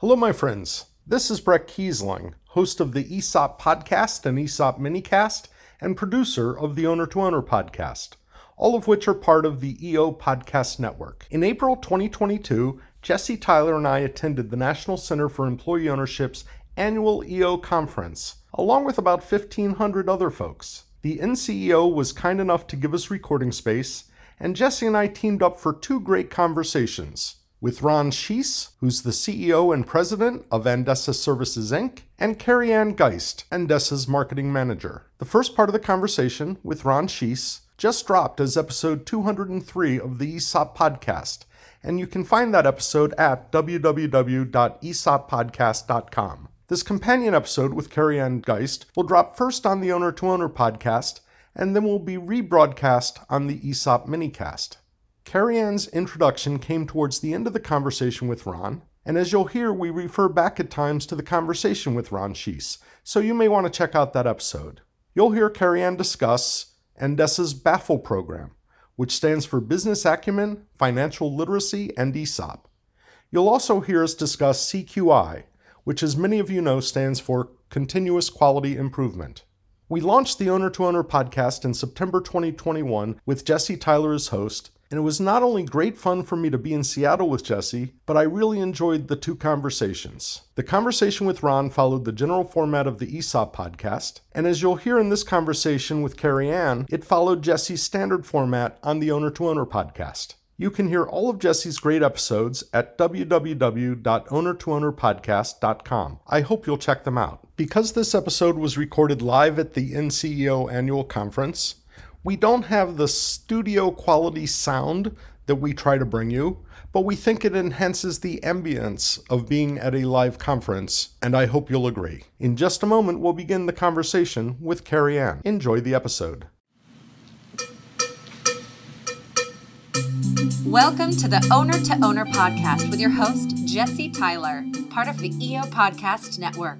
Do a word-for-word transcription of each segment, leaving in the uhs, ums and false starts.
Hello, my friends. This is Brett Kiesling, host of the E S O P Podcast and E S O P Minicast, and producer of the Owner to Owner Podcast, all of which are part of the E O Podcast Network. In April twenty twenty-two, Jesse Tyler and I attended the National Center for Employee Ownership's annual E O conference, along with about fifteen hundred other folks. The N C E O was kind enough to give us recording space, and Jesse and I teamed up for two great conversations with Ron Schiess, who's the C E O and president of Andesa Services, Incorporated, and Carrie Ann Geist, Andesa's marketing manager. The first part of the conversation with Ron Schiess just dropped as episode two hundred three of the E S O P Podcast, and you can find that episode at w w w dot e s o p podcast dot com. This companion episode with Carrie Ann Geist will drop first on the Owner to Owner Podcast, and then will be rebroadcast on the E S O P Minicast. Carrie Ann's introduction came towards the end of the conversation with Ron, and as you'll hear, we refer back at times to the conversation with Ron Schiess, so you may want to check out that episode. You'll hear Carrie Ann discuss Andesa's BAFFLE program, which stands for Business Acumen, Financial Literacy, and E S O P. You'll also hear us discuss C Q I, which as many of you know stands for Continuous Quality Improvement. We launched the Owner to Owner Podcast in September twenty twenty-one with Jesse Tyler as host, and it was not only great fun for me to be in Seattle with Jesse, but I really enjoyed the two conversations. The conversation with Ron followed the general format of the E S O P podcast, and as you'll hear in this conversation with Carrie Ann, it followed Jesse's standard format on the Owner to Owner podcast. You can hear all of Jesse's great episodes at w w w dot owner to owner podcast dot com. I hope you'll check them out. Because this episode was recorded live at the N C E O annual conference, we don't have the studio quality sound that we try to bring you, but we think it enhances the ambience of being at a live conference, and I hope you'll agree. In just a moment, we'll begin the conversation with Carrie Ann. Enjoy the episode. Welcome to the Owner to Owner Podcast with your host, Jesse Tyler, part of the E O Podcast Network.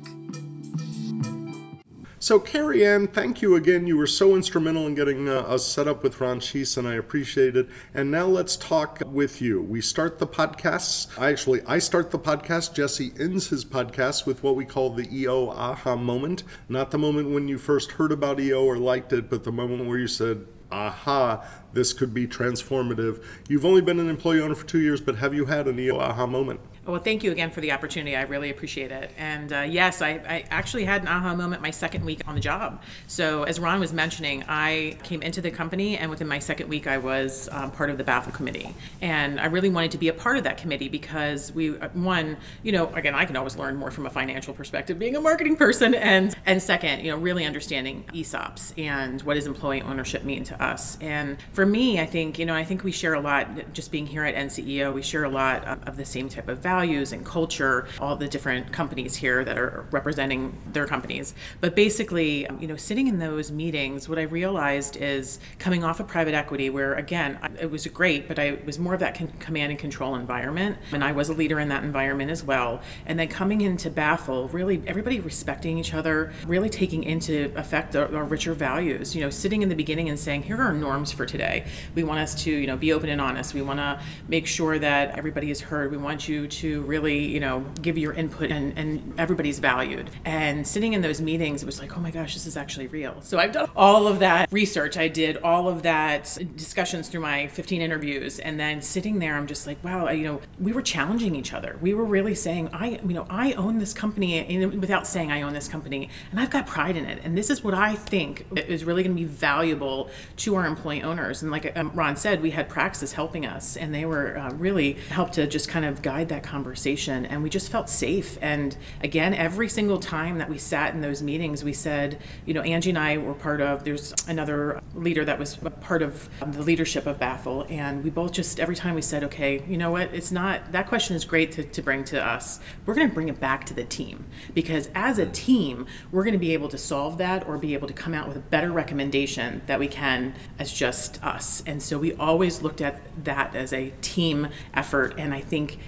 So, Carrie Ann, thank you again. You were so instrumental in getting uh, us set up with Ron Schiess, and I appreciate it. And now let's talk with you. We start the podcasts. I actually, I start the podcast. Jesse ends his podcast with what we call the E O aha moment. Not the moment when you first heard about E O or liked it, but the moment where you said, aha, this could be transformative. You've only been an employee owner for two years, but have you had an E O aha moment? Well, thank you again for the opportunity. I really appreciate it. And uh, yes, I, I actually had an aha moment my second week on the job. So as Ron was mentioning, I came into the company, and within my second week, I was um, part of the BAFFLE committee. And I really wanted to be a part of that committee because we, one, you know, again, I can always learn more from a financial perspective, being a marketing person. And, and second, you know, really understanding E S O Ps and what does employee ownership mean to us. And for me, I think, you know, I think we share a lot, just being here at N C E O, we share a lot of, of the same type of values. values and culture, all the different companies here that are representing their companies. But basically, you know, sitting in those meetings, what I realized is coming off of private equity, where again, it was great, but I it was more of that con- command and control environment. And I was a leader in that environment as well. And then coming into BAFFLE, really everybody respecting each other, really taking into effect our, our richer values, you know, sitting in the beginning and saying, here are our norms for today. We want us to, you know, be open and honest. We want to make sure that everybody is heard. We want you to really, you know, give your input and, and everybody's valued. And sitting in those meetings, it was like, oh my gosh, this is actually real. So I've done all of that research. I did all of that discussions through my fifteen interviews. And then sitting there, I'm just like, wow, you know, we were challenging each other. We were really saying, I, you know, I own this company, and without saying I own this company, and I've got pride in it. And this is what I think is really going to be valuable to our employee owners. And like Ron said, we had Praxis helping us, and they were uh, really helped to just kind of guide that conversation. And we just felt safe. And again, every single time that we sat in those meetings, we said, you know, Angie and I were part of, there's another leader that was part of the leadership of BAFFLE. And we both just, every time we said, okay, you know what, it's not, that question is great to, to bring to us. We're going to bring it back to the team, because as a team, we're going to be able to solve that or be able to come out with a better recommendation that we can as just us. And so we always looked at that as a team effort. And I think that's what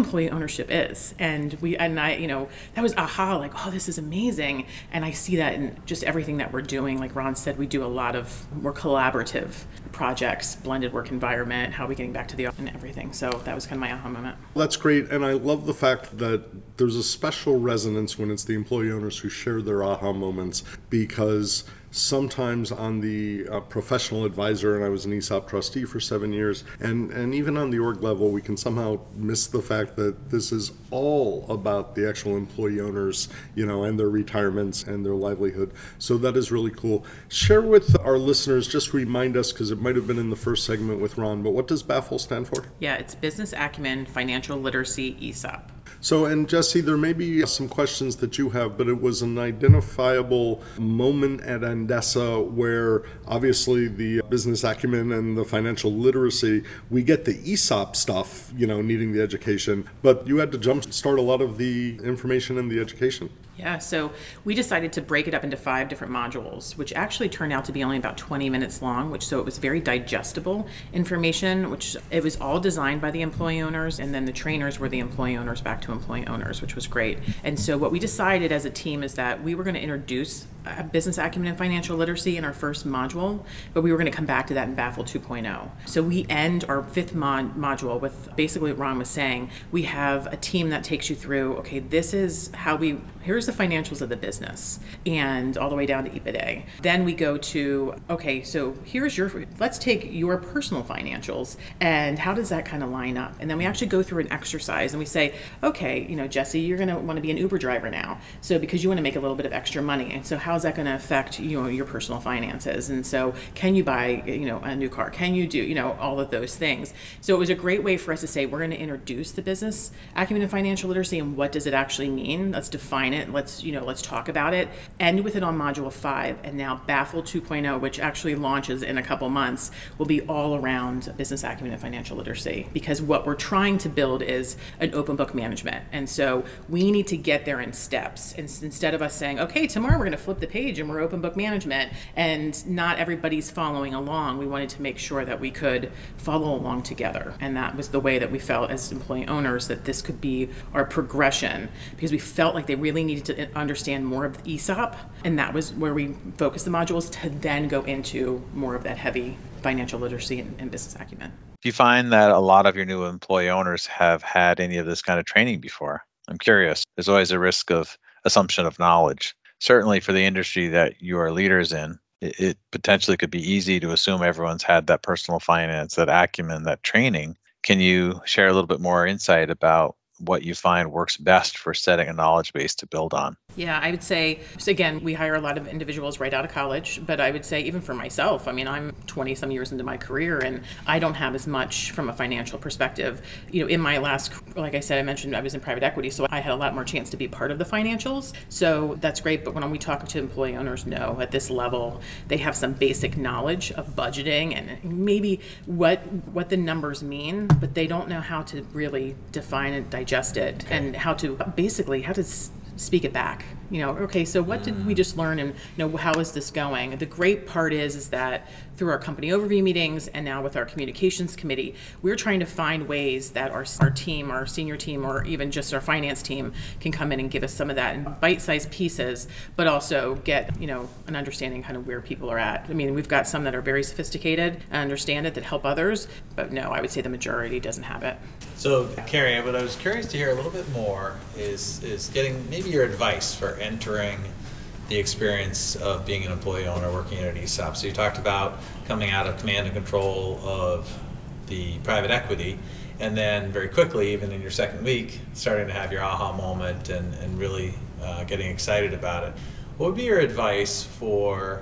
employee ownership is. And we, and I, you know, that was aha, like, oh, this is amazing. And I see that in just everything that we're doing. Like Ron said, we do a lot of more collaborative projects, blended work environment, how are we getting back to the office and everything. So that was kind of my aha moment. That's great. And I love the fact that there's a special resonance when it's the employee owners who share their aha moments, because sometimes on the uh, professional advisor, and I was an E S O P trustee for seven years, and, and even on the org level, we can somehow miss the fact that this is all about the actual employee owners, you know, and their retirements and their livelihood. So that is really cool. Share with our listeners, just remind us, because it might have been in the first segment with Ron, but what does B A F L stand for? Yeah, it's Business Acumen Financial Literacy E S O P. So, and Jesse, there may be some questions that you have, but it was an identifiable moment at Andesa where obviously the business acumen and the financial literacy, we get the E S O P stuff, you know, needing the education, but you had to jump start a lot of the information in the education. Yeah, so we decided to break it up into five different modules, which actually turned out to be only about twenty minutes long, which so it was very digestible information, which it was all designed by the employee owners, and then the trainers were the employee owners back to employee owners, which was great. And so what we decided as a team is that we were going to introduce uh, business acumen and financial literacy in our first module, but we were going to come back to that in B A F L two point oh. So we end our fifth mod- module with basically what Ron was saying. We have a team that takes you through, okay, this is how we, here's the financials of the business, and all the way down to E B I T D A. Then we go to, okay, so here's your, let's take your personal financials, and how does that kind of line up? And then we actually go through an exercise, and we say, okay, you know, Jesse, you're going to want to be an Uber driver now. So because you want to make a little bit of extra money. And so how's that going to affect, you know, your personal finances? And so can you buy, you know, a new car? Can you do, you know, all of those things? So it was a great way for us to say, we're going to introduce the business acumen and financial literacy, and what does it actually mean? Let's define it. Let's, you know, let's talk about it. End with it on module five. And now B A F L two point oh, which actually launches in a couple months, will be all around business acumen and financial literacy, because what we're trying to build is an open book management. And so we need to get there in steps. And instead of us saying, okay, tomorrow we're going to flip the page and we're open book management, and not everybody's following along, we wanted to make sure that we could follow along together. And that was the way that we felt as employee owners, that this could be our progression, because we felt like they really needed to understand more of the E S O P. And that was where we focused the modules to then go into more of that heavy financial literacy and, and business acumen. Do you find that a lot of your new employee owners have had any of this kind of training before? I'm curious. There's always a risk of assumption of knowledge. Certainly for the industry that you are leaders in, it, it potentially could be easy to assume everyone's had that personal finance, that acumen, that training. Can you share a little bit more insight about what you find works best for setting a knowledge base to build on? Yeah, I would say, so again, we hire a lot of individuals right out of college, but I would say even for myself, I mean, I'm twenty some years into my career, and I don't have as much from a financial perspective. You know, in my last, like I said, I mentioned I was in private equity, so I had a lot more chance to be part of the financials. So that's great. But when we talk to employee owners, no, at this level, they have some basic knowledge of budgeting and maybe what what the numbers mean, but they don't know how to really define and digest it, and how to basically how to speak it back. You know, okay, so what did we just learn, and you know, how is this going? The great part is is that through our company overview meetings, and now with our communications committee, we're trying to find ways that our our team, our senior team, or even just our finance team can come in and give us some of that in bite-sized pieces, but also get, you know, an understanding kind of where people are at. I mean, we've got some that are very sophisticated and understand it, that help others, but no, I would say the majority doesn't have it. So, Carrie, what I was curious to hear a little bit more is is getting maybe your advice for entering the experience of being an employee owner working at an E S O P. So you talked about coming out of command and control of the private equity, and then very quickly, even in your second week, starting to have your aha moment and, and really uh, getting excited about it. What would be your advice for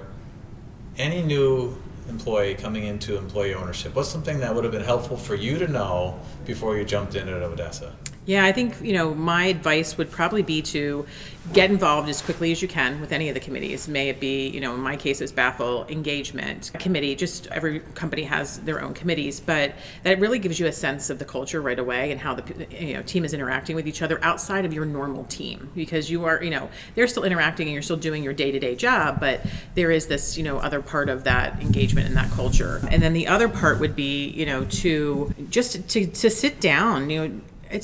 any new employee coming into employee ownership? What's something that would have been helpful for you to know before you jumped in at Odessa? Yeah, I think, you know, my advice would probably be to get involved as quickly as you can with any of the committees. May it be, you know, in my case, it was B A F L engagement committee. Just every company has their own committees, but that really gives you a sense of the culture right away and how the, you know, team is interacting with each other outside of your normal team, because you are, you know, they're still interacting and you're still doing your day-to-day job, but there is this, you know, other part of that engagement and that culture. And then the other part would be, you know, to just to to sit down, you know, it's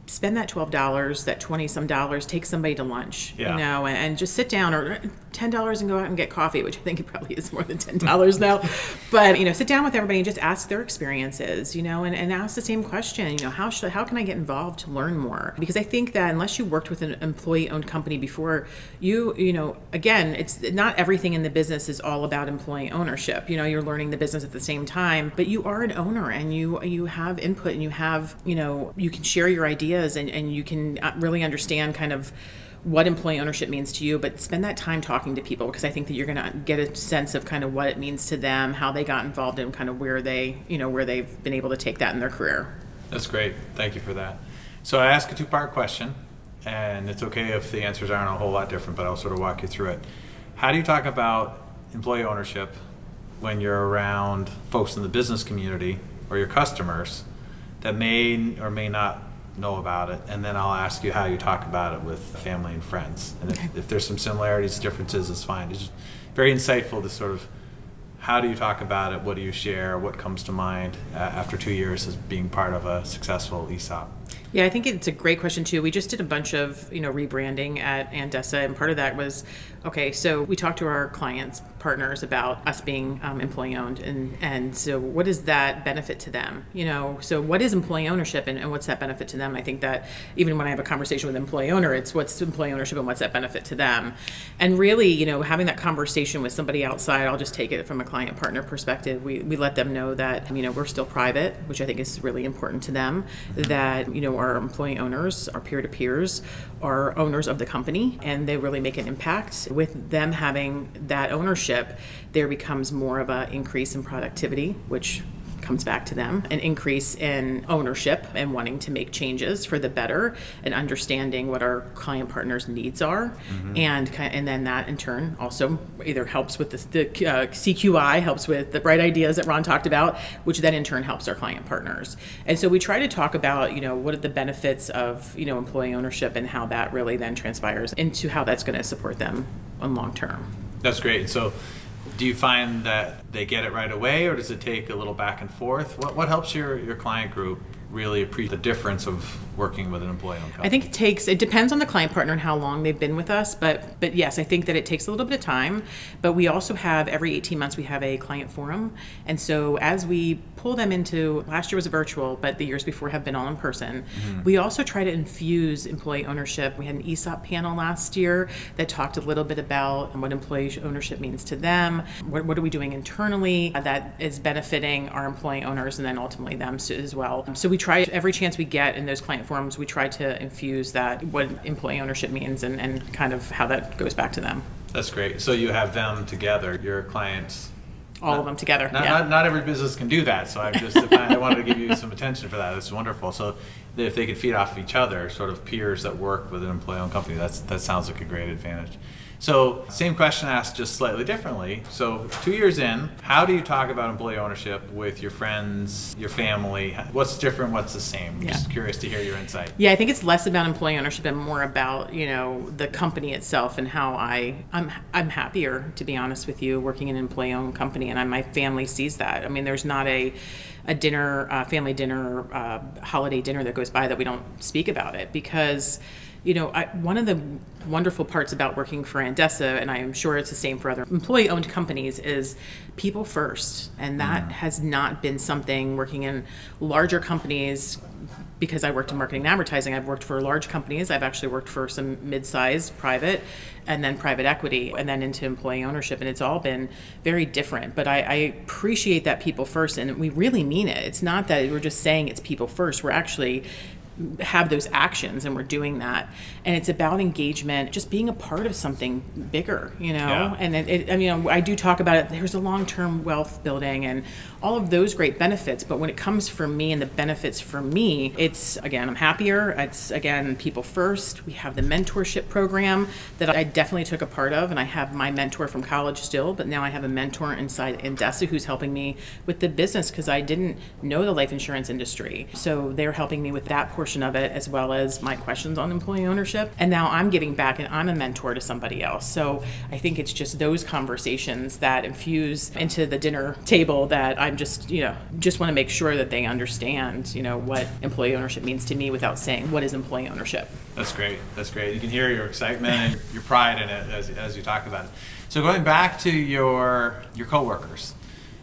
spend that twelve dollars, that twenty some dollars, take somebody to lunch, Yeah. you know, and, and just sit down, or ten dollars and go out and get coffee, which I think it probably is more than ten dollars now. But, you know, sit down with everybody and just ask their experiences, you know, and, and ask the same question, you know, how should, how can I get involved to learn more? Because I think that unless you worked with an employee-owned company before, you, you know, again, it's not everything in the business is all about employee ownership. You know, you're learning the business at the same time, but you are an owner, and you, you have input, and you have, you know, you can share your ideas, and, and you can really understand kind of what employee ownership means to you, but spend that time talking to people, because I think that you're going to get a sense of kind of what it means to them, how they got involved, and kind of where they, you know, where they've been able to take that in their career. That's great. Thank you for that. So I ask a two-part question, and it's okay if the answers aren't a whole lot different, but I'll sort of walk you through it. How do you talk about employee ownership when you're around folks in the business community or your customers that may or may not know about it? And then I'll ask you how you talk about it with family and friends. And if, if there's some similarities, differences, it's fine. It's just very insightful to sort of, how do you talk about it? What do you share? What comes to mind uh, after two years as being part of a successful E S O P? Yeah, I think it's a great question too. We just did a bunch of, you know, rebranding at Andessa, and part of that was, okay, so we talked to our clients, partners, about us being um, employee owned, and and so what is that benefit to them? You know, so what is employee ownership, and, and what's that benefit to them? I think that even when I have a conversation with an employee owner, it's what's employee ownership and what's that benefit to them? And really, you know, having that conversation with somebody outside, I'll just take it from a client partner perspective. We we let them know that, you know, we're still private, which I think is really important to them, that, you know, our employee owners, our peer-to-peers, are owners of the company, and they really make an impact. With them having that ownership, there becomes more of an increase in productivity, which comes back to them, an increase in ownership and wanting to make changes for the better, and understanding what our client partners' needs are. Mm-hmm. and and then that in turn also either helps with the, the uh, C Q I, helps with the bright ideas that Ron talked about, which then in turn helps our client partners. And so we try to talk about, you know, what are the benefits of, you know, employee ownership, and how that really then transpires into how that's going to support them on long term. That's great. So do you find that they get it right away, or does it take a little back and forth? What what helps your, your client group really appreciate the difference of working with an employee-owned company? I think it takes, it depends on the client partner and how long they've been with us, but but yes, I think that it takes a little bit of time. But we also have, every eighteen months, we have a client forum. And so as we pull them into, last year was virtual, but the years before have been all in person, mm-hmm. we also try to infuse employee ownership. We had an E S O P panel last year that talked a little bit about what employee ownership means to them, what, what are we doing internally that is benefiting our employee owners, and then ultimately them as well. So we try, every chance we get in those client forums, we try to infuse that, what employee ownership means, and, and kind of how that goes back to them. That's great. So you have them together, your clients. All not, of them together. Not, yeah. not, not every business can do that, so I just I wanted to give you some attention for that. It's wonderful. So if they could feed off of each other, sort of peers that work with an employee-owned company, that's that sounds like a great advantage. So same question asked just slightly differently. So two years in, how do you talk about employee ownership with your friends, your family? What's different? What's the same? Yeah. Just curious to hear your insight. Yeah, I think it's less about employee ownership and more about, you know, the company itself, and how I, I'm I'm happier, to be honest with you, working in an employee-owned company, and I, my family sees that. I mean, there's not a a dinner, uh, family dinner, uh, holiday dinner that goes by that we don't speak about it, because, you know, I, one of the wonderful parts about working for Andessa, and I am sure it's the same for other employee-owned companies, is people first. And that mm. has not been something, working in larger companies, because I worked in marketing and advertising. I've worked for large companies. I've actually worked for some mid-sized private, and then private equity, and then into employee ownership. And it's all been very different. But I, I appreciate that people first, and we really mean it. It's not that we're just saying it's people first. We're actually have those actions, and we're doing that, and it's about engagement, just being a part of something bigger, you know. Yeah. And it, it, I mean, I do talk about it. There's a long-term wealth building and all of those great benefits, but when it comes for me and the benefits for me, it's, again, I'm happier. It's, again, people first. We have the mentorship program that I definitely took a part of, and I have my mentor from college still, but now I have a mentor inside Andessa who's helping me with the business, because I didn't know the life insurance industry, so they're helping me with that portion portion of it, as well as my questions on employee ownership. And now I'm giving back and I'm a mentor to somebody else. So I think it's just those conversations that infuse into the dinner table that I'm just, you know, just want to make sure that they understand, you know, what employee ownership means to me without saying, what is employee ownership? That's great. That's great. You can hear your excitement and your pride in it as, as you talk about it. So going back to your your coworkers.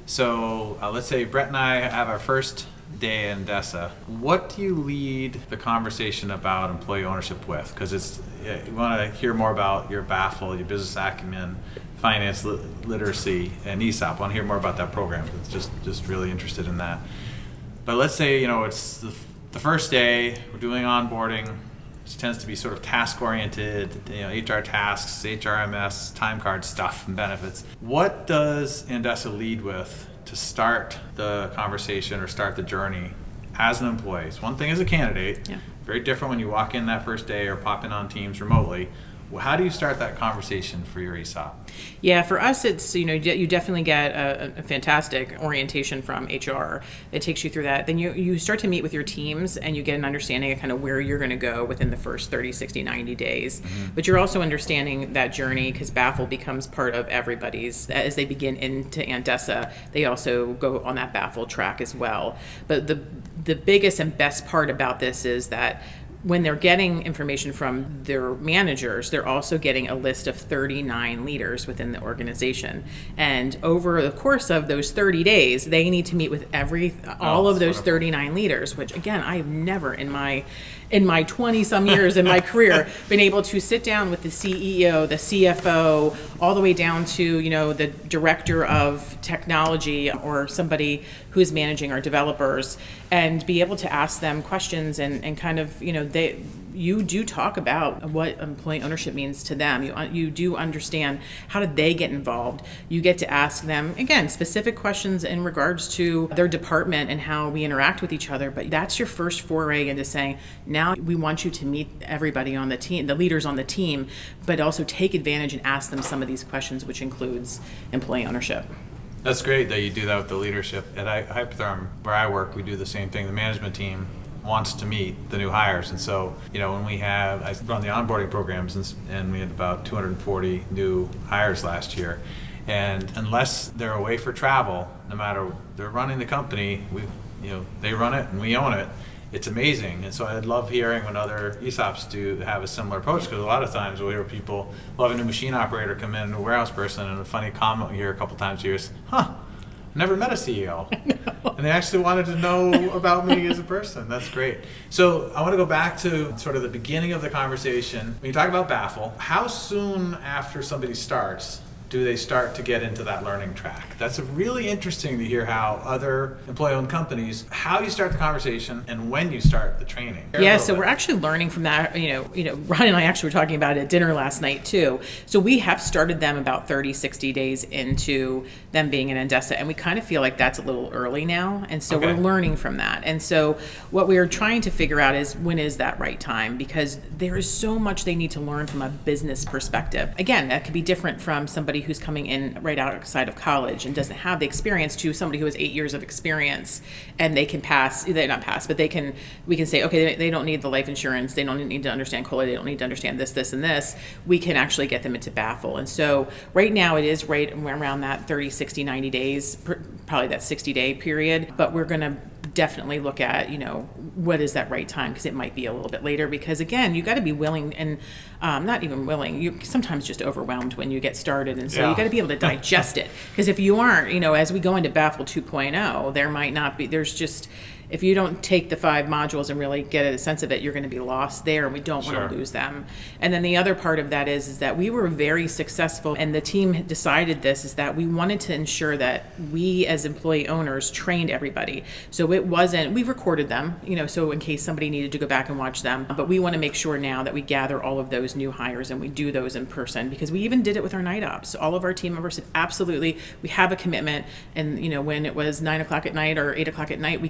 So uh, let's say Brett and I have our first day in Endesa. What do you lead the conversation about employee ownership with? Because it's you want to hear more about your Baffle, your business acumen, finance li- literacy, and E S O P. I want to hear more about that program. It's just just really interested in that. But let's say you know it's the, the first day. We're doing onboarding, which tends to be sort of task oriented. You know, H R tasks, H R M S, time card stuff, and benefits. What does Endesa lead with to start the conversation or start the journey as an employee? It's one thing as a candidate, yeah. Very different when you walk in that first day or pop in on Teams remotely. Well, how do you start that conversation for your E S O P? Yeah, for us, it's, you know, you definitely get a, a fantastic orientation from H R that takes you through that. Then you, you start to meet with your teams and you get an understanding of kind of where you're going to go within the first thirty, sixty, ninety days. Mm-hmm. But you're also understanding that journey because Baffle becomes part of everybody's. As they begin into Endesa, they also go on that Baffle track as well. But the the biggest and best part about this is that when they're getting information from their managers, they're also getting a list of thirty-nine leaders within the organization. And over the course of those thirty days, they need to meet with every all oh, of those wonderful. thirty-nine leaders, which again, I've never in my in my twenty some years in my career been able to sit down with the C E O, the C F O, all the way down to, you know, the director of technology or somebody who's managing our developers, and be able to ask them questions and, and kind of, you know, they you do talk about what employee ownership means to them. You you do understand how did they get involved. You get to ask them, again, specific questions in regards to their department and how we interact with each other. But that's your first foray into saying, now we want you to meet everybody on the team, the leaders on the team, but also take advantage and ask them some of these questions, which includes employee ownership. That's great that you do that with the leadership. At Hypotherm, where I work, we do the same thing. The management team wants to meet the new hires. And so, you know, when we have, I run the onboarding programs, and, and we had about two hundred forty new hires last year. And unless they're away for travel, no matter, they're running the company, we, you know, they run it and we own it. It's amazing. And so I love hearing when other E S O Ps do have a similar approach, because a lot of times we'll hear people, we'll have a new machine operator come in, a warehouse person, and a funny comment we hear a couple times a year is, huh, never met a C E O. And they actually wanted to know about me as a person. That's great. So I want to go back to sort of the beginning of the conversation. When you talk about Baffle, how soon after somebody starts do they start to get into that learning track? That's really interesting to hear how other employee-owned companies, how you start the conversation and when you start the training. Yeah, so we're actually learning from that. You know, you know, Ron and I actually were talking about it at dinner last night too. So we have started them about thirty, sixty days into them being in Endesa, and we kind of feel like that's a little early now. And so Okay. we're learning from that. And so what we are trying to figure out is, when is that right time? Because there is so much they need to learn from a business perspective. Again, that could be different from somebody who's coming in right outside of college and doesn't have the experience to somebody who has eight years of experience, and they can pass, they not pass, but they can, we can say, okay, they, they don't need the life insurance, they don't need to understand COLA, they don't need to understand this, this, and this. We can actually get them into Baffle. And so right now it is right around that thirty, sixty, ninety days, probably that sixty day period, but we're going to definitely look at, you know, what is that right time, because it might be a little bit later, because again, you got to be willing, and um, not even willing, you sometimes just overwhelmed when you get started, and so Yeah. you got to be able to digest it, because if you aren't, you know, as we go into Baffle two point oh, there might not be, there's just, if you don't take the five modules and really get a sense of it, you're going to be lost there, and we don't Sure. want to lose them. And then the other part of that is, is that we were very successful, and the team had decided this, is that we wanted to ensure that we as employee owners trained everybody. So it wasn't, we recorded them, you know, so in case somebody needed to go back and watch them, but we want to make sure now that we gather all of those new hires and we do those in person, because we even did it with our night ops. So all of our team members said, absolutely, we have a commitment. And, you know, when it was nine o'clock at night or eight o'clock at night, we got on and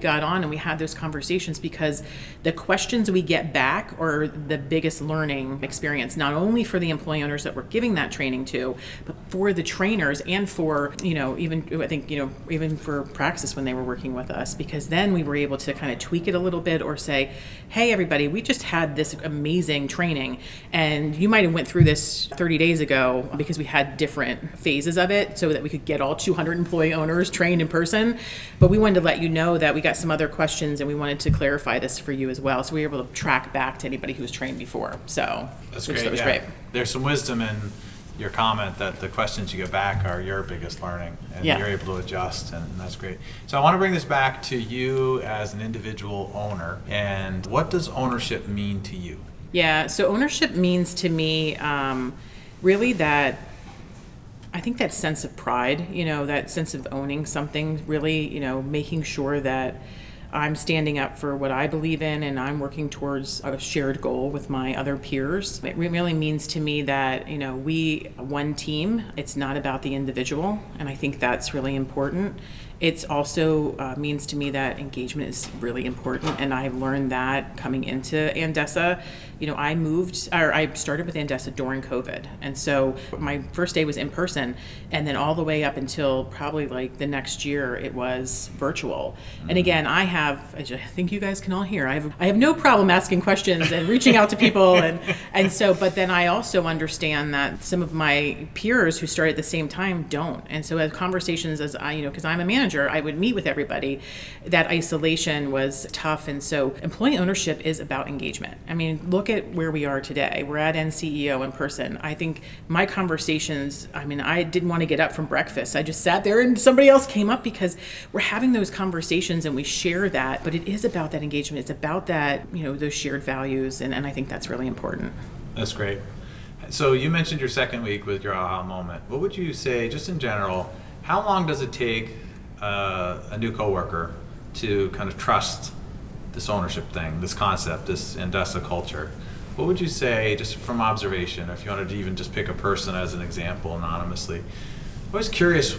we had those conversations, because the questions we get back are the biggest learning experience, not only for the employee owners that we're giving that training to, but for the trainers and for, you know, even, I think, you know, even for Praxis when they were working with us, because then we were able to kind of tweak it a little bit or say, hey, everybody, we just had this amazing training and you might have went through this thirty days ago, because we had different phases of it so that we could get all two hundred employee owners trained in person. But we wanted to let you know that we got some other questions and we wanted to clarify this for you as well. So we were able to track back to anybody who was trained before. So that's which great. That was yeah. great. There's some wisdom in your comment that the questions you get back are your biggest learning, and Yeah. you're able to adjust, and that's great. So I want to bring this back to you as an individual owner, and what does ownership mean to you? Yeah, so ownership means to me um, really that, I think that sense of pride, you know, that sense of owning something, really, you know, making sure that I'm standing up for what I believe in and I'm working towards a shared goal with my other peers. It really means to me that, you know, we, one team, it's not about the individual, and I think that's really important. It also uh, means to me that engagement is really important, and I've learned that coming into Andesa. You know, I moved, or I started with Andesa during COVID, and so my first day was in person, and then all the way up until probably like the next year, it was virtual. Mm-hmm. And again, I have, I think you guys can all hear, I have, I have no problem asking questions and reaching out to people, and and so, but then I also understand that some of my peers who started at the same time don't, and so as conversations as I, you know, because I'm a manager, I would meet with everybody. That isolation was tough. And so employee ownership is about engagement. I mean, look at where we are today. We're at N C E O in person. I think my conversations, I mean, I didn't want to get up from breakfast. I just sat there and somebody else came up, because we're having those conversations and we share that. But it is about that engagement. It's about that, you know, those shared values. And, and I think that's really important. That's great. So you mentioned your second week with your aha moment. What would you say, just in general, how long does it take Uh, a new coworker to kind of trust this ownership thing, this concept, this Andesa culture? What would you say, just from observation, if you wanted to even just pick a person as an example anonymously? I was curious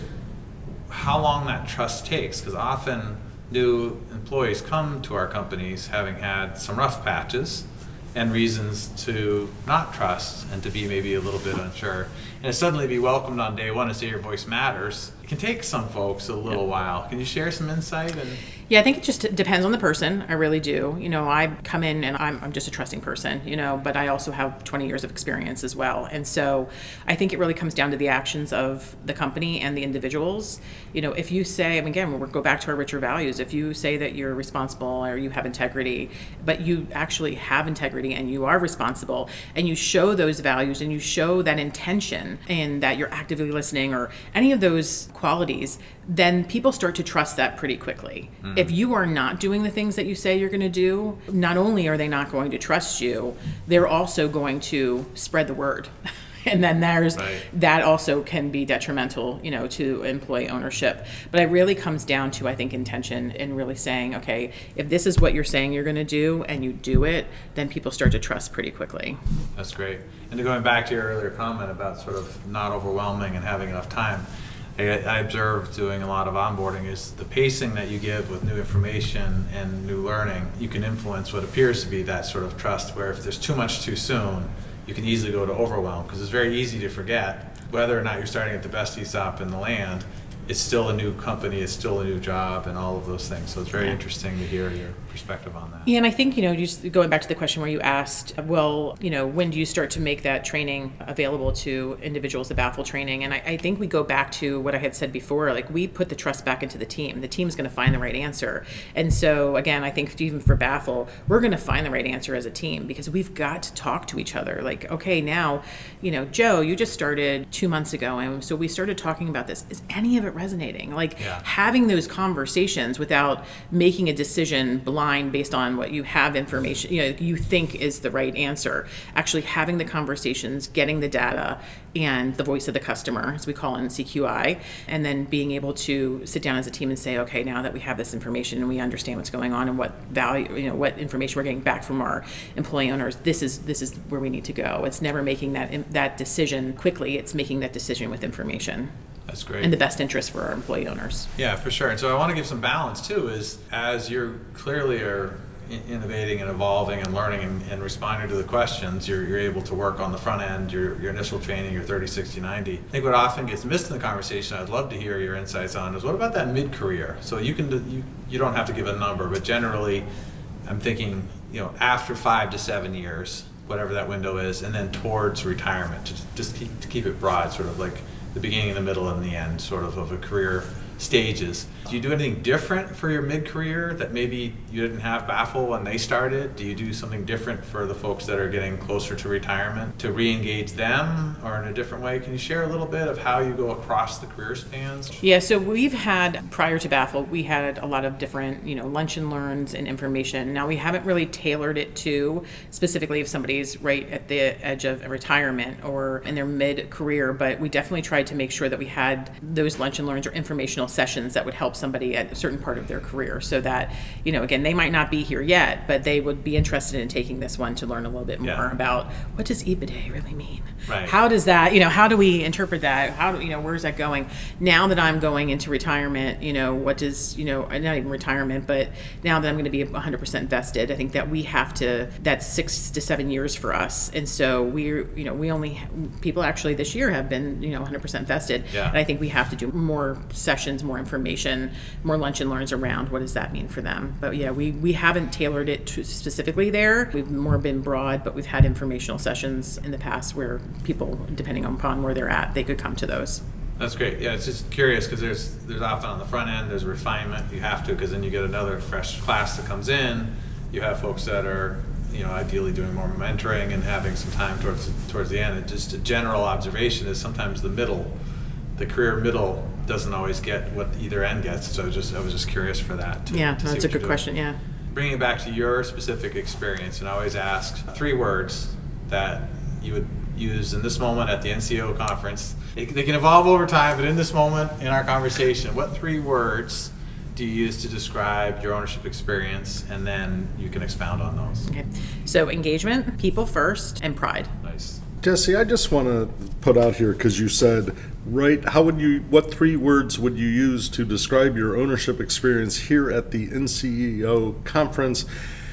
how long that trust takes, because often new employees come to our companies having had some rough patches and reasons to not trust and to be maybe a little bit unsure. And to suddenly be welcomed on day one and say your voice matters, it can take some folks a little yeah. while. Can you share some insight? And Yeah, I think it just depends on the person. I really do. You know, I come in and I'm, I'm just a trusting person, you know, but I also have twenty years of experience as well. And so I think it really comes down to the actions of the company and the individuals. You know, if you say, and again, we'll go back to our richer values, if you say that you're responsible or you have integrity, but you actually have integrity and you are responsible and you show those values and you show that intention and that you're actively listening or any of those qualities, then people start to trust that pretty quickly. Mm-hmm. If you are not doing the things that you say you're going to do, not only are they not going to trust you, they're also going to spread the word. And then there's right. that also can be detrimental, you know, to employee ownership. But it really comes down to, I think, intention and really saying, okay, if this is what you're saying you're going to do and you do it, then people start to trust pretty quickly. That's great. And to going back to your earlier comment about sort of not overwhelming and having enough time, I, I observed doing a lot of onboarding is the pacing that you give with new information and new learning, you can influence what appears to be that sort of trust, where if there's too much too soon, you can easily go to overwhelm, because it's very easy to forget whether or not you're starting at the best E S O P in the land. It's still a new company, it's still a new job, and all of those things. So it's very yeah. interesting to hear your perspective on that. Yeah, and I think, you know, just going back to the question where you asked, well, you know, when do you start to make that training available to individuals, the Baffle training? And I, I think we go back to what I had said before, like we put the trust back into the team. The team's going to find the right answer. And so, again, I think even for Baffle, we're going to find the right answer as a team, because we've got to talk to each other. Like, okay, now, you know, Joe, you just started two months ago, and so we started talking about this. Is any of it resonating? Like yeah. having those conversations without making a decision blind based on what you have information, you know, you think is the right answer. Actually having the conversations, getting the data and the voice of the customer, as we call it in C Q I, and then being able to sit down as a team and say, okay, now that we have this information and we understand what's going on and what value, you know, what information we're getting back from our employee owners, this is this is where we need to go. It's never making that that decision quickly. It's making that decision with information. That's great. in the best interest for our employee owners. Yeah, for sure. And so I want to give some balance too, is as you're clearly are innovating and evolving and learning and, and responding to the questions, you're, you're able to work on the front end, your, your initial training, your thirty, sixty, ninety. I think what often gets missed in the conversation, I'd love to hear your insights on, is what about that mid-career? So you can, you, you don't have to give a number, but generally I'm thinking, you know, after five to seven years, whatever that window is, and then towards retirement, to just keep, to keep it broad, sort of like the beginning, the middle, and the end, sort of of a career stages. Do you do anything different for your mid-career that maybe you didn't have Baffle when they started? Do you do something different for the folks that are getting closer to retirement to re-engage them, or in a different way? Can you share a little bit of how you go across the career spans? Yeah, so we've had, prior to Baffle, we had a lot of different, you know, lunch and learns and information. Now we haven't really tailored it to specifically if somebody's right at the edge of retirement or in their mid-career, but we definitely tried to make sure that we had those lunch and learns or informational sessions that would help somebody at a certain part of their career, so that, you know, again, they might not be here yet, but they would be interested in taking this one to learn a little bit more Yeah. about what does EBITDA really mean? Right. How does that, you know, how do we interpret that? How do, you know, where's that going? Now that I'm going into retirement, you know, what does, you know, not even retirement, but now that I'm going to be one hundred percent vested, I think that we have to, that's six to seven years for us. And so we're, you know, we only, people actually this year have been, you know, one hundred percent vested. Yeah. And I think we have to do more sessions, more information, more lunch and learns around what does that mean for them. But yeah, we, we haven't tailored it to specifically there. We've more been broad, but we've had informational sessions in the past where people, depending upon where they're at, they could come to those. That's great. Yeah, it's just curious because there's there's often on the front end there's refinement. You have to, because then you get another fresh class that comes in. You have folks that are, you know, ideally doing more mentoring and having some time towards towards the end. And just a general observation is sometimes the middle, the career middle, doesn't always get what either end gets. So just I was just curious for that. To, Yeah, to no, see that's a what good you're question. doing. Yeah. Bringing it back to your specific experience, and I always ask three words that you would use in this moment at the N C O conference. They, they can evolve over time, but in this moment in our conversation, what three words do you use to describe your ownership experience? And then you can expound on those. Okay. So engagement, people first, and pride. Nice. Jesse, I just want to put out here, because you said, right, how would you, what three words would you use to describe your ownership experience here at the N C E O conference?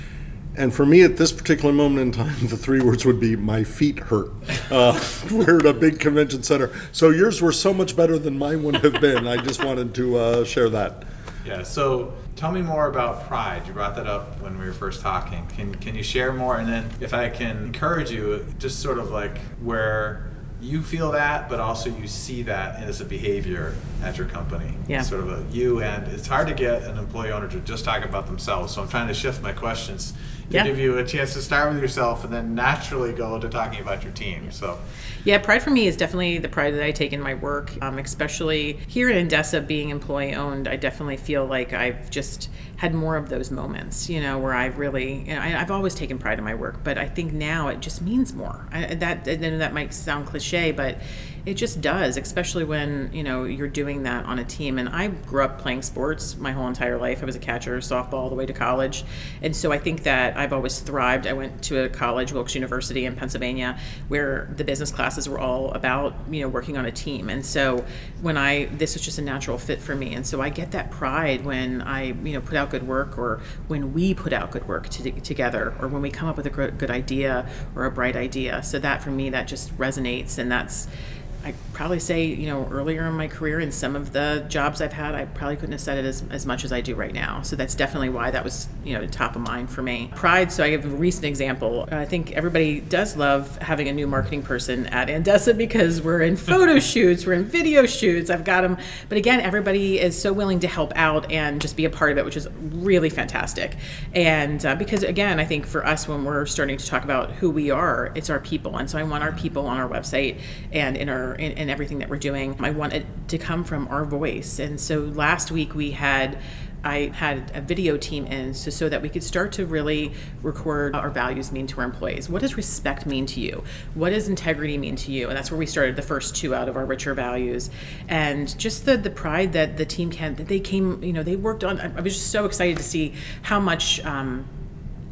And for me at this particular moment in time, the three words would be my feet hurt. Uh, we're at a big convention center. So yours were so much better than mine would have been. I just wanted to uh, share that. Yeah, so tell me more about pride. You brought that up when we were first talking. Can can you share more? And then if I can encourage you, just sort of like where you feel that, but also you see that as a behavior at your company. Yeah. Sort of a you, and it's hard to get an employee owner to just talk about themselves. So I'm trying to shift my questions to Yeah. give you a chance to start with yourself and then naturally go into talking about your team. So Yeah, pride for me is definitely the pride that I take in my work, um, especially here at Endesa being employee owned. I definitely feel like I've just had more of those moments, you know, where I've really, you know, I, I've always taken pride in my work, but I think now it just means more. I, that, and that might sound cliche, but it just does, especially when, you know, you're doing that on a team. And I grew up playing sports my whole entire life. I was a catcher, softball, all the way to college. And so I think that I've always thrived. I went to a college, Wilkes University in Pennsylvania, where the business classes were all about, you know, working on a team. And so when I, this was just a natural fit for me. And so I get that pride when I, you know, put out good work, or when we put out good work to, together, or when we come up with a good, good idea or a bright idea. So that for me, that just resonates. And that's, I probably say, you know, earlier in my career in some of the jobs I've had, I probably couldn't have said it as, as much as I do right now. So that's definitely why that was, you know, top of mind for me. Pride, so I have a recent example. I think everybody does love having a new marketing person at Endesa because we're in photo shoots, we're in video shoots, I've got them. But again, everybody is so willing to help out and just be a part of it, which is really fantastic. And uh, because again, I think for us, when we're starting to talk about who we are, it's our people. And so I want our people on our website and in our In, in everything that we're doing. I want it to come from our voice. And so last week we had, I had a video team in so, so that we could start to really record what our values mean to our employees. What does respect mean to you? What does integrity mean to you? And that's where we started the first two out of our richer values. And just the the pride that the team can, that they came, you know, they worked on, I was just so excited to see how much um,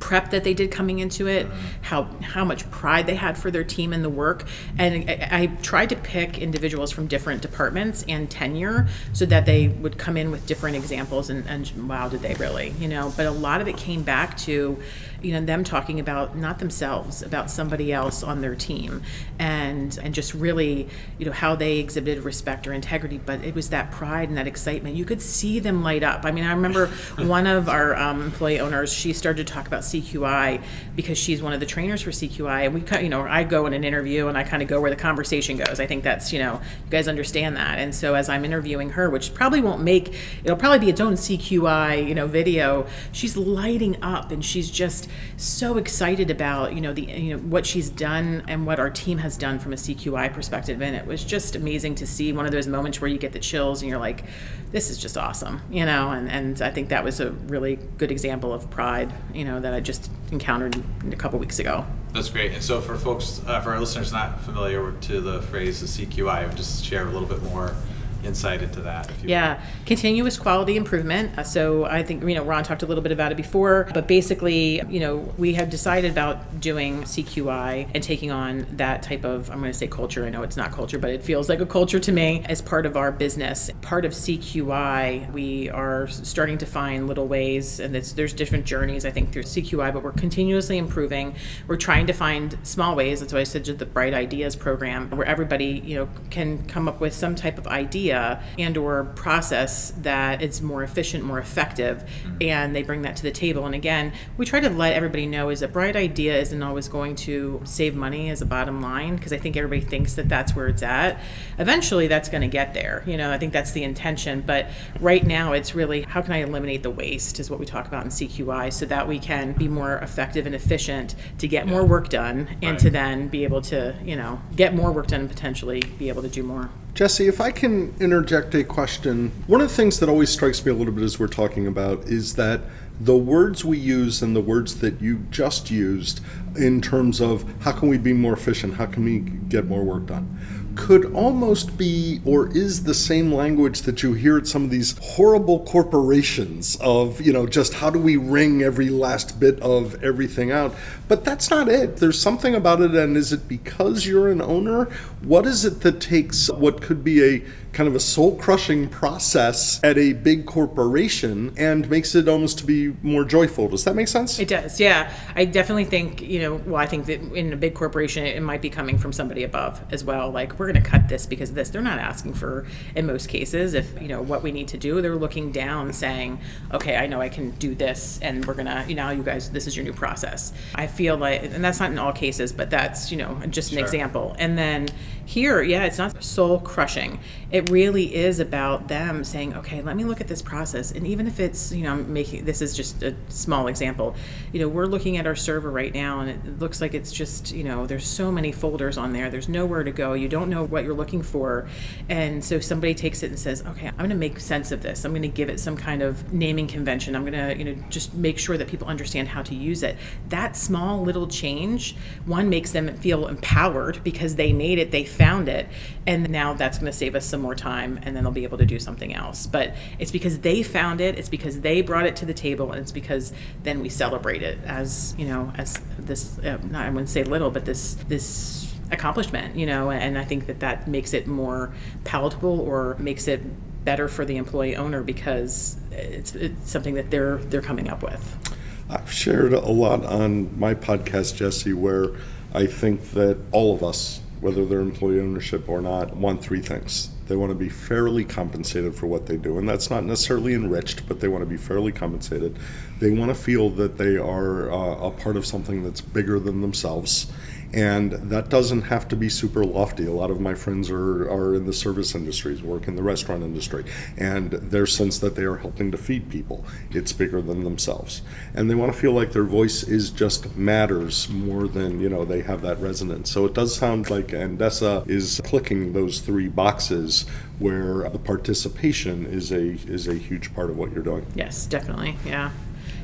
prep that they did coming into it, how how much pride they had for their team and the work. And I, I tried to pick individuals from different departments and tenure so that they would come in with different examples, and, and wow, did they really, you know. But a lot of it came back to, you know, them talking about not themselves, about somebody else on their team, and and just really, you know, how they exhibited respect or integrity. But it was that pride and that excitement. You could see them light up. I mean, I remember one of our um, employee owners, she started to talk about C Q I because she's one of the trainers for C Q I, and we kind, you know, I go in an interview and I kind of go where the conversation goes. I think that's, you know, you guys understand that. And so as I'm interviewing her, which probably won't make, it'll probably be its own C Q I, you know, video, she's lighting up and she's just so excited about, you know, the, you know, what she's done and what our team has done from a C Q I perspective. And it was just amazing to see, one of those moments where you get the chills and you're like, this is just awesome, you know. And, and I think that was a really good example of pride, you know, that I just encountered a couple weeks ago. That's great. And so for folks, uh, for our listeners not familiar to the phrase the C Q I, I would just share a little bit more insight into that. If you yeah, would. Continuous quality improvement. Uh, so I think, you know, Ron talked a little bit about it before, but basically, you know, we have decided about doing C Q I and taking on that type of, I'm going to say culture. I know it's not culture, but it feels like a culture to me as part of our business. Part of C Q I, we are starting to find little ways, and it's, there's different journeys, I think, through C Q I, but we're continuously improving. We're trying to find small ways. That's why I said the Bright Ideas program, where everybody, you know, can come up with some type of idea and or process that is more efficient, more effective, mm-hmm. and they bring that to the table. And again, we try to let everybody know is a bright idea isn't always going to save money as a bottom line, because I think everybody thinks that that's where it's at. Eventually, that's going to get there. You know, I think that's the intention. But right now, it's really how can I eliminate the waste is what we talk about in C Q I, so that we can be more effective and efficient to get yeah. more work done, and right. to then be able to, you know, get more work done and potentially be able to do more. Jesse, if I can interject a question, one of the things that always strikes me a little bit as we're talking about is that the words we use and the words that you just used in terms of how can we be more efficient, how can we get more work done, could almost be or is the same language that you hear at some of these horrible corporations of, you know, just how do we wring every last bit of everything out. But that's not it. There's something about it. And is it because you're an owner? What is it that takes what could be a kind of a soul-crushing process at a big corporation and makes it almost to be more joyful? Does that make sense? It does, yeah. I definitely think, you know, well, I think that in a big corporation, it might be coming from somebody above as well. Like, we're going to cut this because of this. They're not asking for, in most cases, if, you know, what we need to do. They're looking down saying, okay, I know I can do this, and we're going to, you know, you guys, this is your new process. I feel like, and that's not in all cases, but that's, you know, just an Sure. example. And then here, yeah, it's not soul crushing. It really is about them saying, okay, let me look at this process. And even if it's, you know, I'm making, this is just a small example, you know, we're looking at our server right now and it looks like it's just, you know, there's so many folders on there. There's nowhere to go. You don't know what you're looking for. And so somebody takes it and says, okay, I'm going to make sense of this. I'm going to give it some kind of naming convention. I'm going to, you know, just make sure that people understand how to use it. That small little change, one, makes them feel empowered because they made it, they found it, and now that's going to save us some more time, and then they'll be able to do something else. But it's because they found it, it's because they brought it to the table, and it's because then we celebrate it as, you know, as this, uh, not, I wouldn't say little, but this this accomplishment, you know, and I think that that makes it more palatable or makes it better for the employee owner because it's, it's something that they're they're coming up with. I've shared a lot on my podcast, Jesse, where I think that all of us, whether they're employee ownership or not, want three things. They want to be fairly compensated for what they do, and that's not necessarily enriched, but they want to be fairly compensated. They want to feel that they are uh, a part of something that's bigger than themselves, and that doesn't have to be super lofty. A lot of my friends are, are in the service industries, work in the restaurant industry, and their sense that they are helping to feed people, it's bigger than themselves. And they want to feel like their voice is just matters more than, you know, they have that resonance. So it does sound like Andesa is clicking those three boxes where the participation is a is a huge part of what you're doing. Yes, definitely, yeah.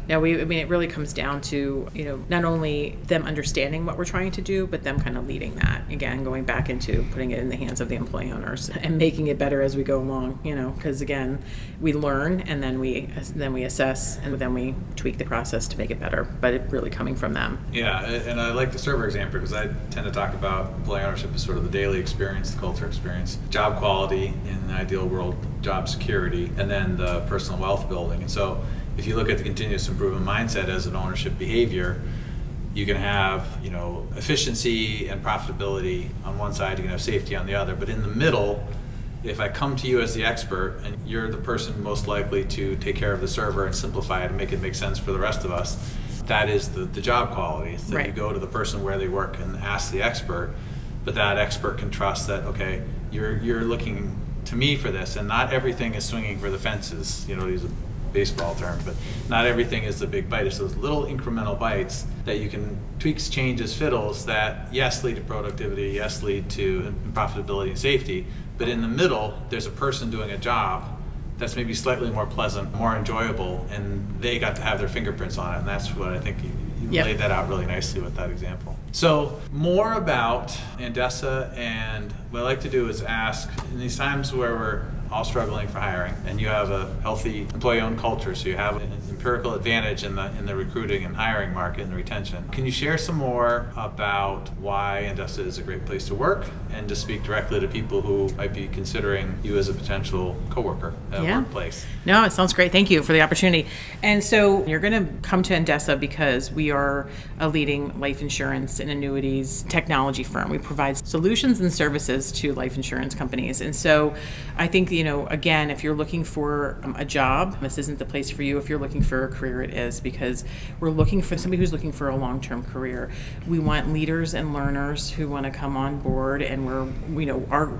No, we, I mean, it really comes down to, you know, not only them understanding what we're trying to do, but them kind of leading that. Again, going back into putting it in the hands of the employee owners and making it better as we go along, you know, because again, we learn and then we then we assess and then we tweak the process to make it better, but it really coming from them. Yeah, and I like the server example because I tend to talk about employee ownership as sort of the daily experience, the culture experience, job quality, in the ideal world, job security, and then the personal wealth building. And so if you look at the continuous improvement mindset as an ownership behavior, you can have, you know, efficiency and profitability on one side, you can have safety on the other, but in the middle, if I come to you as the expert and you're the person most likely to take care of the server and simplify it and make it make sense for the rest of us, that is the, the job quality. So right. You go to the person where they work and ask the expert, but that expert can trust that, okay, you're you're looking to me for this, and not everything is swinging for the fences, you know, these are baseball term, but not everything is the big bite. It's those little incremental bites that you can tweaks, changes, fiddles that yes lead to productivity, yes lead to profitability and safety, but in the middle there's a person doing a job that's maybe slightly more pleasant, more enjoyable, and they got to have their fingerprints on it, and that's what I think you, you yep. laid that out really nicely with that example. So more about Andesa, and what I like to do is ask, in these times where we're all struggling for hiring, and you have a healthy employee-owned culture, so you have an empirical advantage in the in the recruiting and hiring market and the retention. Can you share some more about why Andesa is a great place to work, and to speak directly to people who might be considering you as a potential coworker at yeah. a workplace? No, it sounds great. Thank you for the opportunity. And so you're going to come to Andesa because we are a leading life insurance and annuities technology firm. We provide solutions and services to life insurance companies. And so I think the you know, again, if you're looking for um, a job, this isn't the place for you. If you're looking for a career, it is, because we're looking for somebody who's looking for a long-term career. We want leaders and learners who want to come on board, and we're, you know, our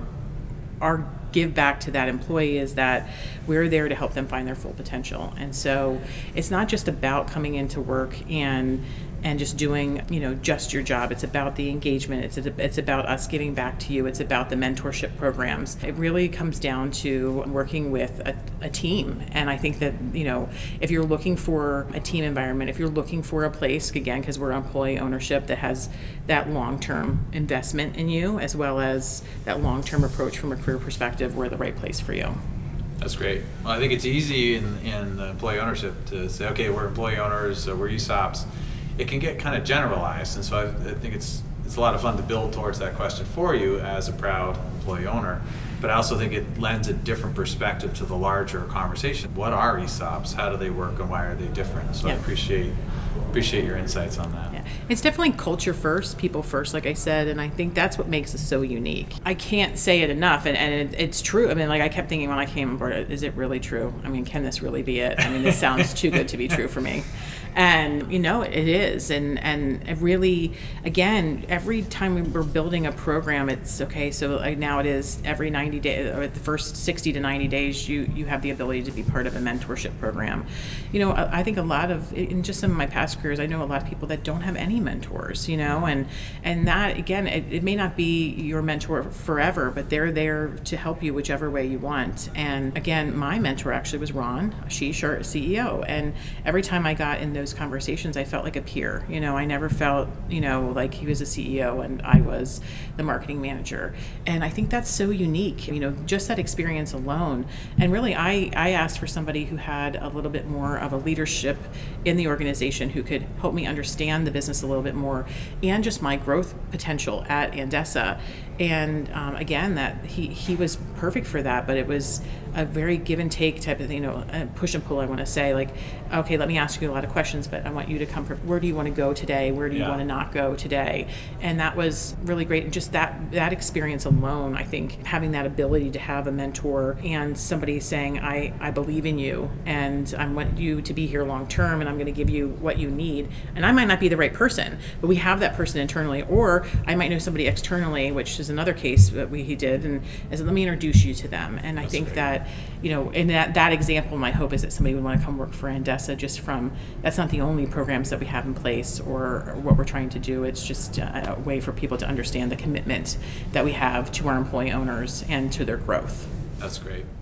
our give back to that employee is that we're there to help them find their full potential. And so it's not just about coming into work and and just doing, you know, just your job. It's about the engagement. It's it's about us giving back to you. It's about the mentorship programs. It really comes down to working with a, a team. And I think that, you know, if you're looking for a team environment, if you're looking for a place, again, because we're employee ownership that has that long-term investment in you, as well as that long-term approach from a career perspective, we're the right place for you. That's great. Well, I think it's easy in, in employee ownership to say, okay, we're employee owners, so we're E S O Ps. It can get kind of generalized, and so I, I think it's it's a lot of fun to build towards that question for you as a proud employee owner. But I also think it lends a different perspective to the larger conversation. What are E S O Ps? How do they work, and why are they different? So yeah. I appreciate appreciate your insights on that. Yeah. It's definitely culture first, people first, like I said, and I think that's what makes us so unique. I can't say it enough, and, and it, it's true. I mean, like I kept thinking when I came on board, is it really true? I mean, can this really be it? I mean, this sounds too good to be true for me. And, you know, it is. And, and it really, again, every time we we're building a program, it's okay. So like now it is every ninety days, or the first sixty to ninety days, you, you have the ability to be part of a mentorship program. You know, I, I think a lot of, in just some of my past careers, I know a lot of people that don't have any mentors, you know, and, and that, again, it, it may not be your mentor forever, but they're there to help you whichever way you want. And again, my mentor actually was Ron, she's our C E O. And every time I got in those conversations, I felt like a peer. You know, I never felt, you know, like he was a C E O and I was the marketing manager. And I think that's so unique, you know, just that experience alone. And really, I, I asked for somebody who had a little bit more of a leadership in the organization, who could help me understand the business a little bit more and just my growth potential at Andesa. And um, again, that he, he was perfect for that, but it was a very give and take type of thing, you know, push and pull, I want to say, like, okay, let me ask you a lot of questions, but I want you to come from, where do you want to go today? Where do you yeah. want to not go today? And that was really great. And just that, that experience alone, I think having that ability to have a mentor and somebody saying, I, I believe in you and I want you to be here long term and I'm going to give you what you need. And I might not be the right person, but we have that person internally, or I might know somebody externally, which is another case that we he did, and I said, let me introduce you to them. And I That's think great. that, you know, in that, that example, my hope is that somebody would want to come work for Andesa just from, that's not the only programs that we have in place or what we're trying to do. It's just a, a way for people to understand the commitment that we have to our employee owners and to their growth. That's great.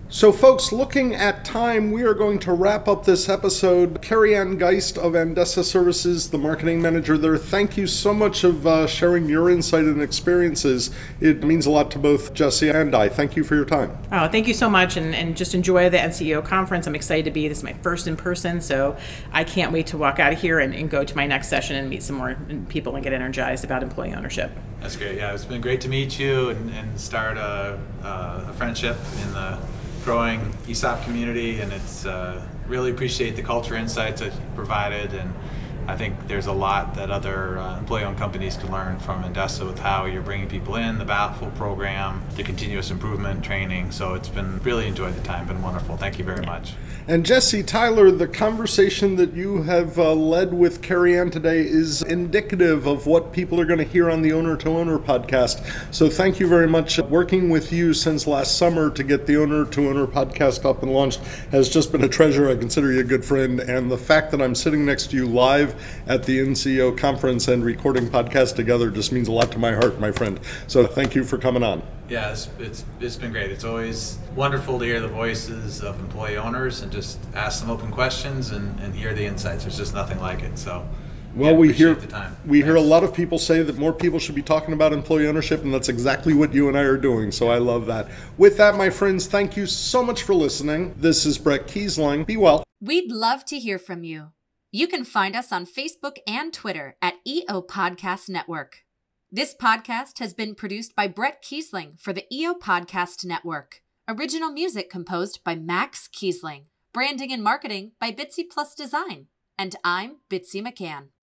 So folks, looking at time, we are going to wrap up this episode. Carrie Ann Geist of Andessa Services, the marketing manager there, thank you so much of uh, sharing your insight and experiences. It means a lot to both Jesse and I. Thank you for your time. Oh, thank you so much, and, and just enjoy the N C E O conference. I'm excited to be. This is my first in person, so I can't wait to walk out of here and, and go to my next session and meet some more people and get energized about employee ownership. That's great. Yeah, it's been great to meet you and, and start a, a friendship in the growing E S O P community, and it's uh, really appreciate the culture insights that you provided, and I think there's a lot that other uh, employee-owned companies can learn from Andessa with how you're bringing people in, the Bountiful program, the continuous improvement training. So it's been really enjoyed the time, been wonderful. Thank you very much. And Jesse, Tyler, the conversation that you have uh, led with Carrie Ann today is indicative of what people are going to hear on the Owner to Owner podcast. So thank you very much. Working with you since last summer to get the Owner to Owner podcast up and launched has just been a treasure. I consider you a good friend. And the fact that I'm sitting next to you live at the N C E O conference and recording podcast together just means a lot to my heart, my friend. So thank you for coming on. Yeah, it's, it's it's been great. It's always wonderful to hear the voices of employee owners and just ask them open questions and, and hear the insights. There's just nothing like it. So, well, yeah, we hear the time. we Thanks. hear a lot of people say that more people should be talking about employee ownership, and that's exactly what you and I are doing. So I love that. With that, my friends, thank you so much for listening. This is Brett Kiesling. Be well. We'd love to hear from you. You can find us on Facebook and Twitter at E O Podcast Network. This podcast has been produced by Brett Kiesling for the E O Podcast Network. Original music composed by Max Kiesling. Branding and marketing by Bitsy Plus Design. And I'm Bitsy McCann.